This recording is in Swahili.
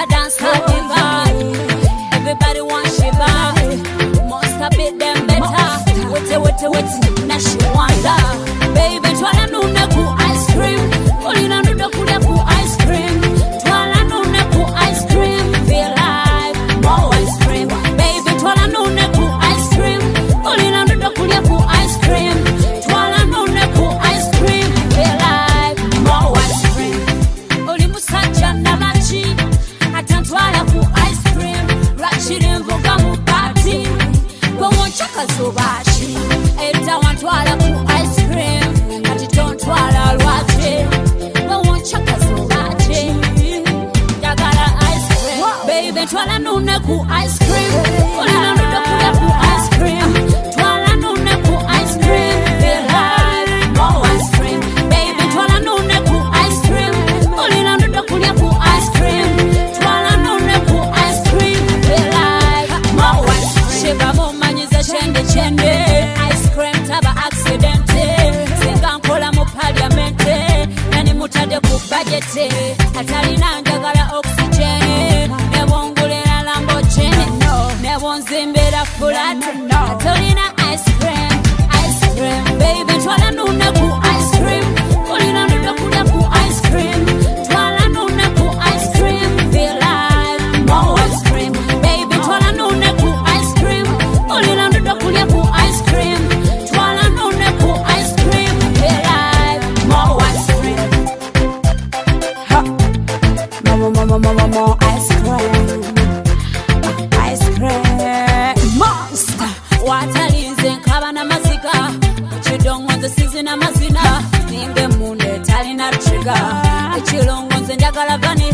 a dancer diva. Everybody wants Shiva. Monster beat them better. Wait, now she wonder. Baby, twala nune ku ice cream. Olina nuda kuda ku ice cream. Twala nune ku ice cream. Feel like more ice cream. Baby, twala nune ku ice cream. Olina nuda kuda ku ice cream. Twala nune ku ice cream. Feel like more ice cream. Oli musacha na machi. Atantwala ku ice cream. Rachiri mvoga mu party. Go on chaka sobashi. Eta wantwala ku ice cream. Ati don't twala lwache. Go on chaka sobashi. Jagala ice cream. Baby twala nune ku ice cream. Olina nuda kuda ku ice cream. Twala nune ku ice cream. Feel like more ice cream. Baby twala nune ku ice cream. Olina nuda kuda ku ice cream. Twala nune ku ice cream. Feel like more ice cream. Shiba mumanyiza chende. Ice cream taba accidente. Singa nkola mu parliamente. Nani mutade ku budget. Atalina njagala oxygen. Nebongulera Lamborghini. Nebonzimbira flat. Atalina ice cream. Baby twala nune ku ice cream. Olina nuda kuda ku ice cream. Twala nune ku ice cream. Feel like more ice cream. Baby twala nune ku ice cream. Olina nuda kuda ku ice cream. Twala nune ku ice cream. Feel like more ice cream. More ice cream. Ice cream. Monster. Watalinze nkaba na mazika. Chidongonze sizi na mazina. Ninge munde talina trigger. Chilongonze njagala vani